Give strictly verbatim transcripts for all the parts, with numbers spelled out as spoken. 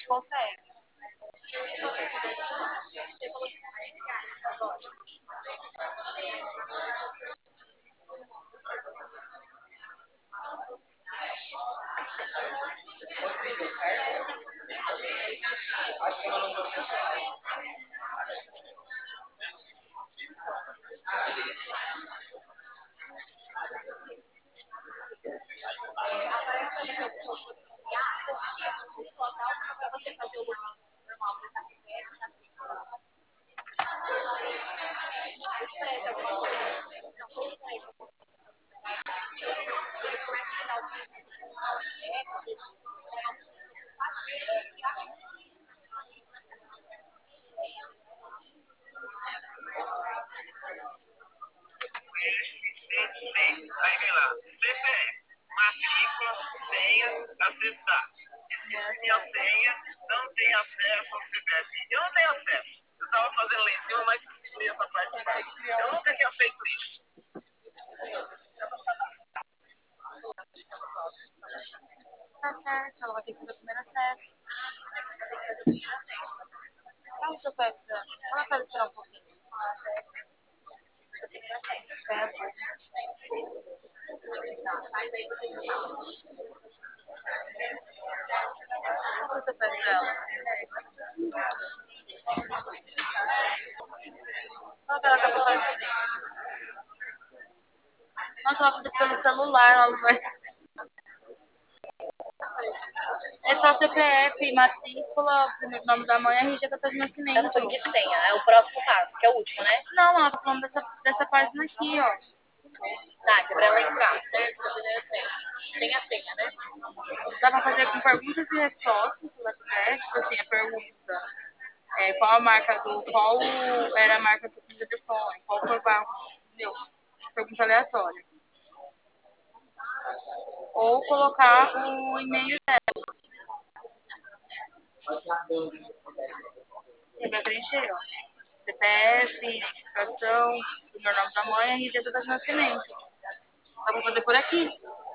consegue. Aí vem lá, C P F, matrícula, senha, acessar. Esqueci minha senha, não tenho acesso ao C P F. Eu não tenho acesso. Eu estava fazendo lá em cima, mas esqueci essa parte de baixo. Eu nunca tinha feito isso. Tá certo, ela vai ter que fazer o primeiro acesso. Fala o seu pé, ela pode esperar um pouquinho. Espera um pouco. Qual o seu pé dela? Qual que ela tá fazendo? Nossa, ela fez pelo celular, ela não vai. É só C P F, matrícula, primeiro nome da mãe, R G, data de nascimento. Ela tá falando de senha, é o próximo passo, que é o último, né? Não, ela tá falando dessa, dessa página aqui, ó. Tá, que é pra ela entrar, certo? Da primeira senha. Sem a senha, né? Dá pra fazer com perguntas e respostas, se ela quiser. Tipo assim, a pergunta é qual a marca do. Qual era a marca do telefone, qual foi o barco, entendeu? Pergunta aleatória. Ou colocar o e-mail dela. Você vai preencher, ó. C P F, identificação, primeiro nome da mãe, R G, data de nascimento. Dá pra fazer por aqui.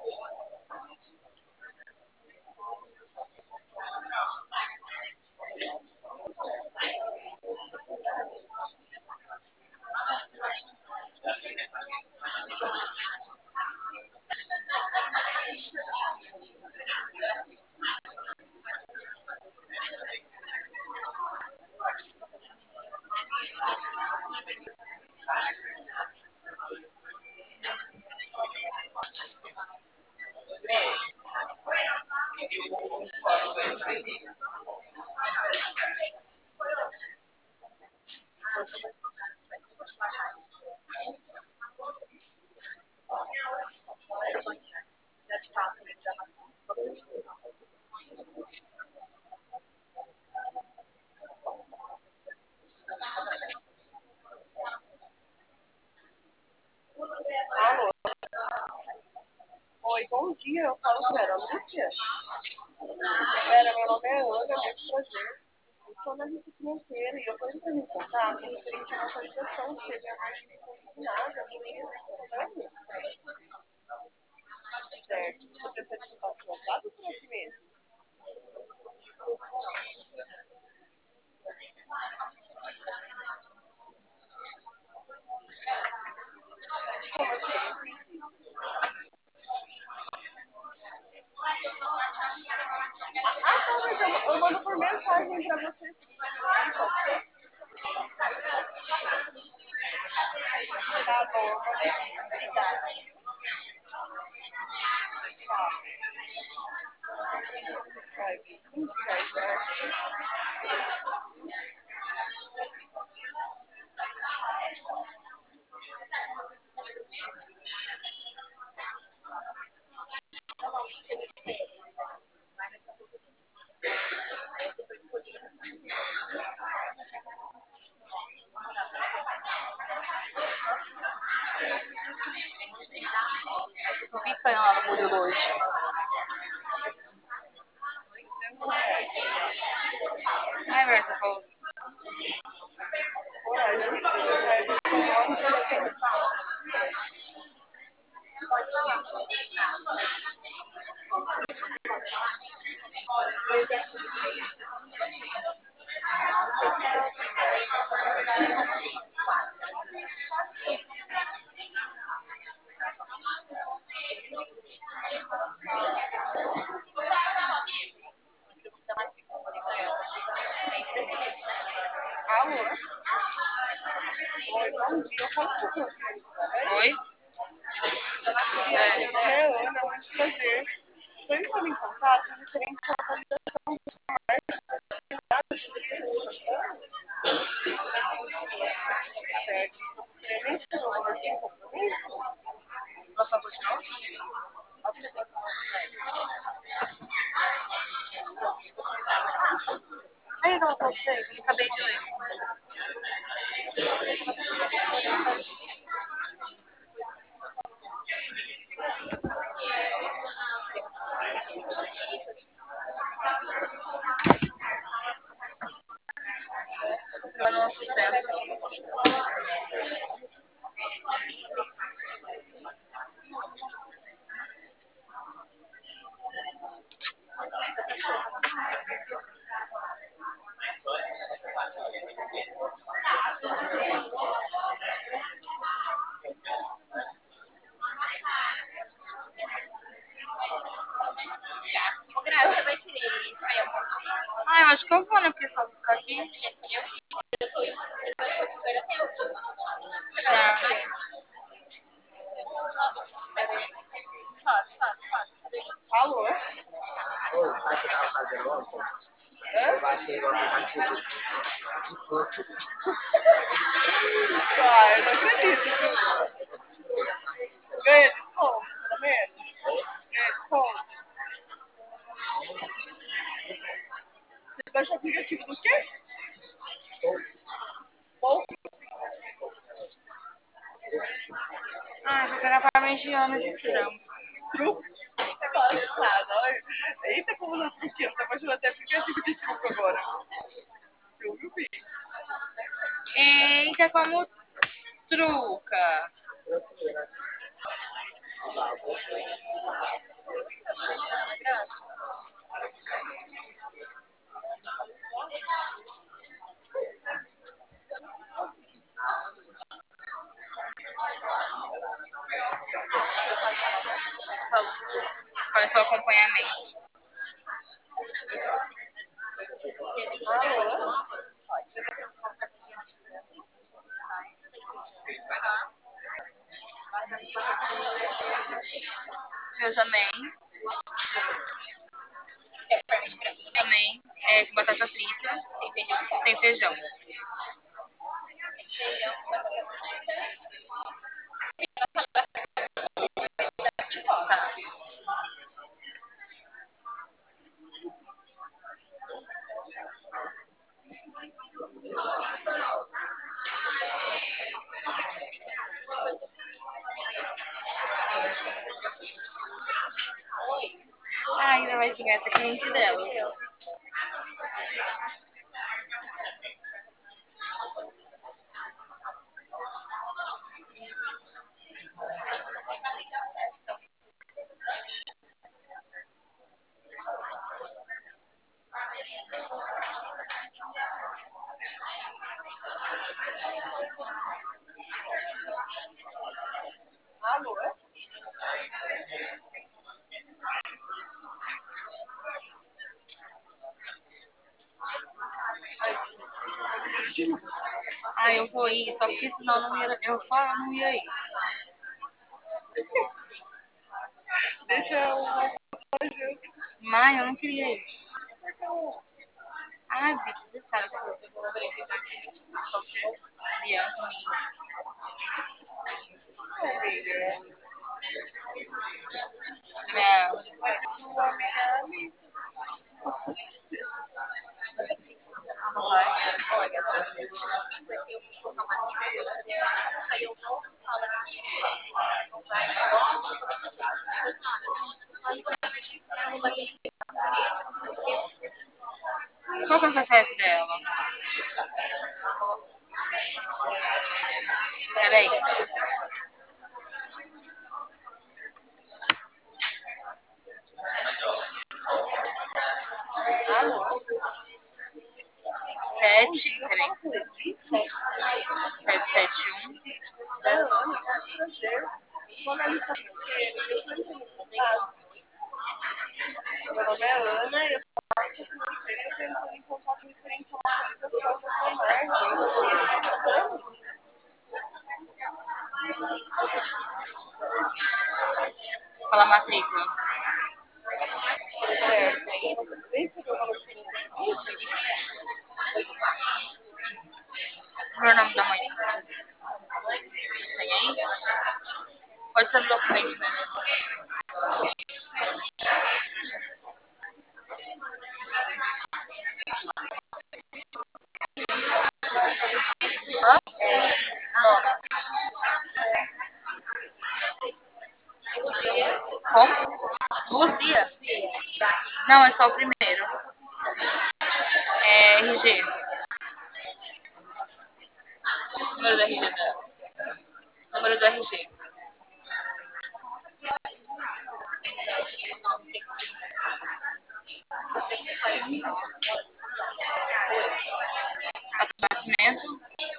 Alô? Oi, bom dia, eu falo com a Lúcia. Vera, meu nome é Ana, muito prazer. Eu sou analista financeira e eu estou entrando em contato referente a uma atualização que teve a margem consignada no mês de ano. Certo, você prefere que eu faça uma data para esse mês? Como assim? Ah, tá, mas eu, eu mando por mensagem para você. Pode ser? Tá bom, eu mandei sim. Obrigada. Tá. Ai, vinte e sete, né? O que foi lá no Murilo hoje? Ai, Berta, falou. Alô? Oi, bom dia. Eu posso fazer o Oi? é, é Ana, muito prazer. Estou entrando em contato referente à atualização dos comércios das cidades de certo. Você mencionou o valor sem compromisso? Por favor, de novo? Ai, não, não sei. Eu acabei de ler. Lá no nosso centro. O Graça vai querer isso aí. Ah, eu acho que eu vou, né? Porque só ficar aqui. Eu tô indo. Segunda-feira tem o dia. Já. Faz, faz, faz. Alô? Oi, sabe o que eu tava fazendo ontem? Eu baixei o aplicativo de curso. Ah, eu não acredito. Ganha desconto, pelo menos. Ganha desconto. Você baixa o aplicativo do quê? Pouco. Ah, vou pegar parmegiana de frango. Truco. Passada, olha. Eita, como não truqueiro. Tá baixando até aplicativo de truco agora. Eu vi. Eita, como truca. Faz seu acompanhamento. Alô? Eu também. Também. É com batata frita. Sem feijão. Tá. Ah, ainda vai chegar essa cliente dela. Alô? Ah, eu vou ir, só porque senão não ia, eu falo, eu não ia ir. Deixa o Mãe, eu não queria ir. Ai, Vitor, você sabe que eu Bianca. Minha, sua amiga ali. qual que é o C P F dela? Peraí. Alô? sete, peraí. sete sete um. Quando a lista financeira, eu estou entrando em contato. Meu nome é Ana e eu sou marca financeira e eu estou entrando em contato referente a uma atualização da sua marca. Eu gostaria de fazer planos. Fala a matrícula. Certo. Você poderia saber o valor financeiro? Qual é o nome da mãe? Tem aí? Pode ser no documento mesmo. Hã? Nome. Como? Luzia? Não, é só o primeiro. É R G. Número do R G dela. Número do R G. Nascimento.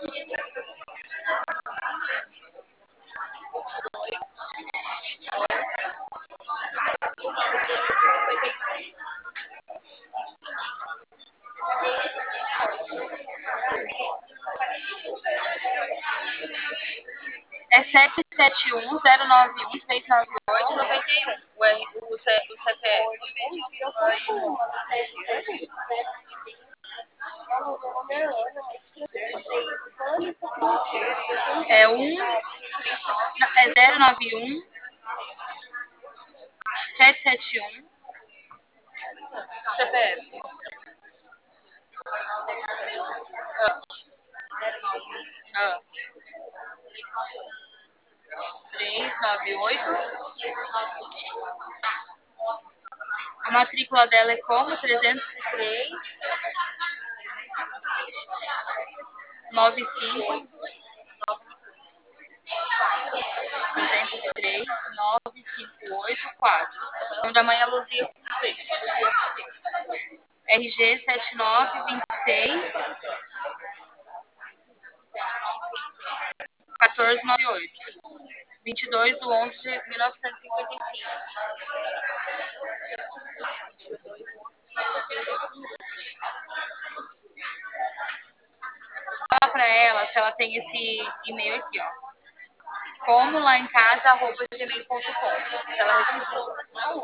É sete sete um zero nove um três nove oito nove um. O, R, o, C, o C P F. Eu posso uma secretária? Alô, meu nome é Ana, mas qual a lista financeira? É um. É zero nove um sete sete um. C P F. Ah. três nove oito. A matrícula dela é como? trezentos e três noventa e cinco. trezentos e três nove cinco oito quatro. O nome da mãe é Luzia Fonseca. R G sete nove dois seis um quatro nove oito. vinte e dois de onze de mil novecentos e cinquenta e cinco. Fala pra ela se ela tem esse e-mail aqui, ó. Como lá em casa, arroba gmail ponto com. Se ela recebeu.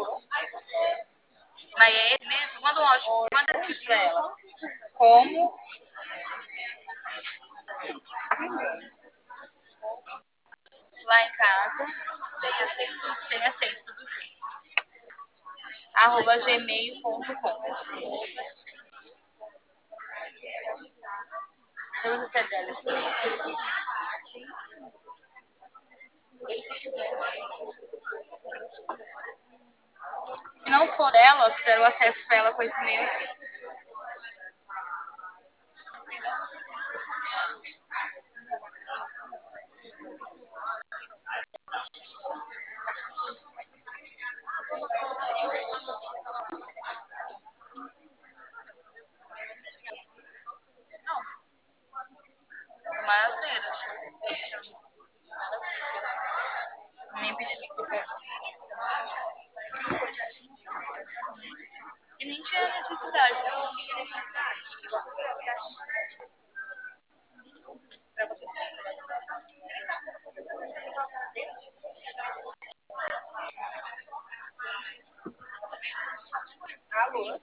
Mas é ele mesmo? Manda um áudio, manda escrito pra ela. Como lá em casa, sem acento, sem acento, tudo junto. Arroba gmail ponto com. Pergunta se é dela. Se não for dela, eu quero acesso pra ela com esse e-mail aqui. Não, uma asneira. Nem pedi desculpa. E nem tinha necessidade, né? Não tinha necessidade. Pra você. Alô?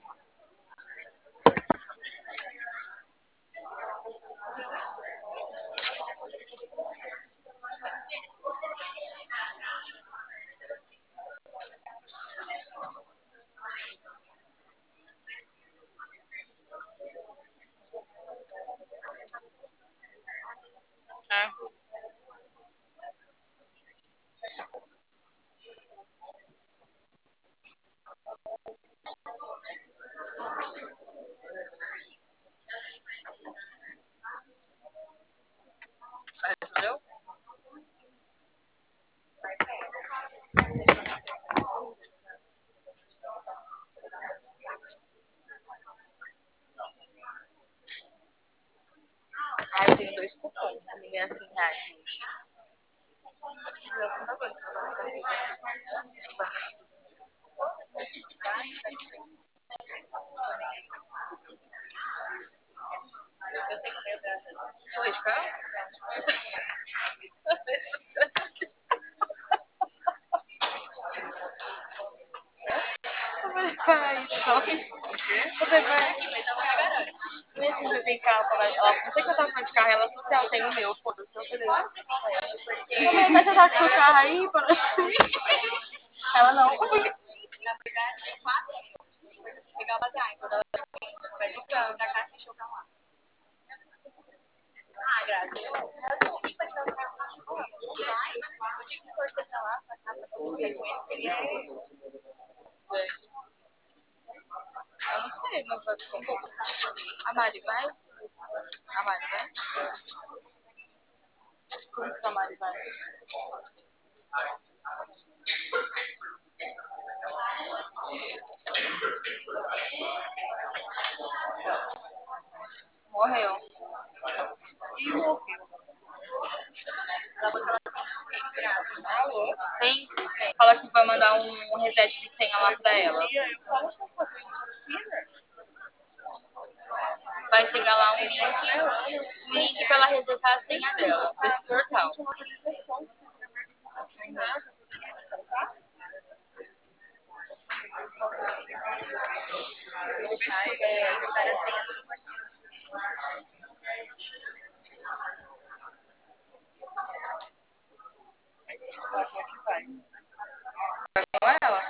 É. paguei a cem reais hoje. Sorvete caro? Vai, você vai. Não é assim, você tem carro, ela, ela não sei que eu tava falando de carro, ela falou assim, ela tem o meu, foda-se, eu falei. Como é que você tá com o seu carro aí? Ela não. Na verdade, tem quatro mil. Pegar basear, quando ela vai de carro pra cá, deixou pra lá. Ah, Grazi, eu não vim pra tirar o carro. Eu tive que torcer pra lá, pra cá, pra poder com ele, queria. Eu não sei, mas vai ser. A Mari vai? A Mari vai? Como que a Mari vai? Morreu. E morreu. Alô? Tem? Fala que vai mandar um reset de senha lá pra ela. Vai chegar lá um link, um link pra ela resetar a senha dela, desse portal. Vai com ela?